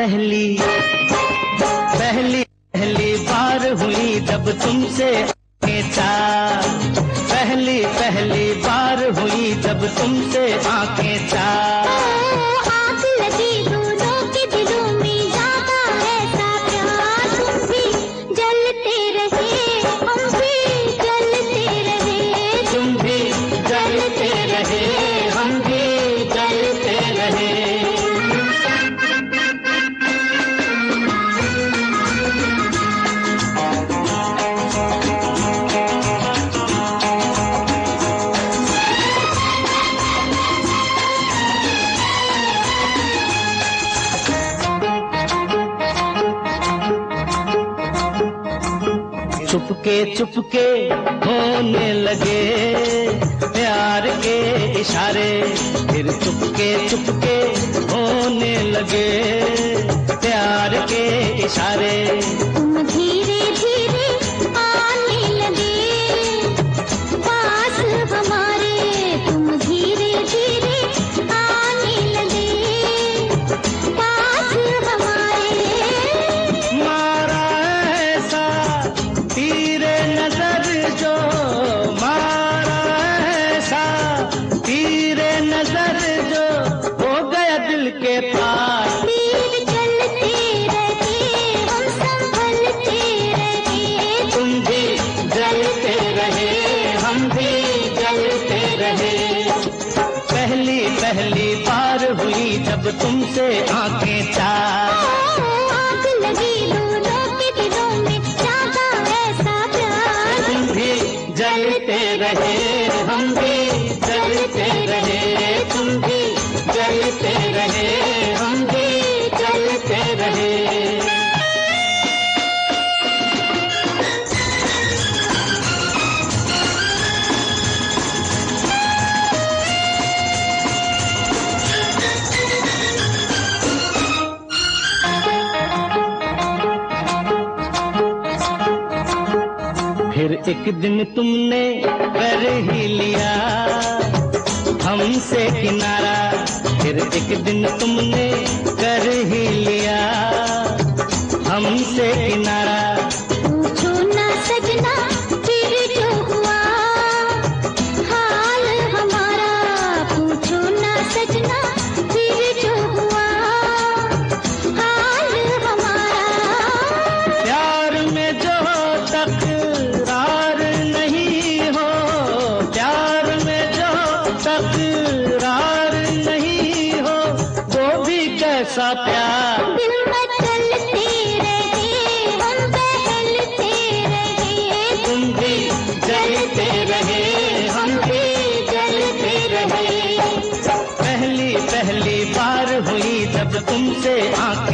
पहली पहली पहली बार हुई जब तुमसे आंखें चार, पहली पहली बार हुई जब तुमसे आंखें चार। आग लगी दोनों के दिलों में ज्यादा ऐसा प्यार, तुम भी जलते रहे हम भी जलते रहे, तुम भी जलते रहे हम भी जलते रहे। चुपके चुपके होने लगे प्यार के इशारे, फिर चुपके चुपके होने लगे प्यार के इशारे। तुम धीरे धीरे आने लगे पास हमारे, तुम धीरे धीरे आने लगे पास हमारे। मारा ऐसा तीरे नजर जो, मारा ऐसा तीरे नजर जो हो गया दिल के पार। तीर चलते रहे हम संभलते रहे, तुम भी जलते रहे हम भी जलते रहे। पहली पहली बार हुई जब तुमसे आंखें चार, आग लगी दोनों के दिलों में ज्यादा ऐसा प्यार, तुम भी जलते रहे हम भी जलते रहे, तुम भी जलते रहे हम भी जलते रहे। फिर एक दिन तुमने कर ही लिया हमसे किनारा, फिर एक दिन तुमने कर ही लिया हमसे किनारा। पूछो ना सजना फिर जो हुआ हाल हमारा, पूछो ना सजना फिर जो हुआ हाल हमारा। प्यार में जो तकरार नहीं हो, प्यार में जो तकरार नहीं हो वो भी कैसा प्यार। दिल में चलते रहे हम बहलते रहे, तुम भी जलते रहे हम भी जलते रहे। पहली पहली बार हुई जब तुमसे आंखें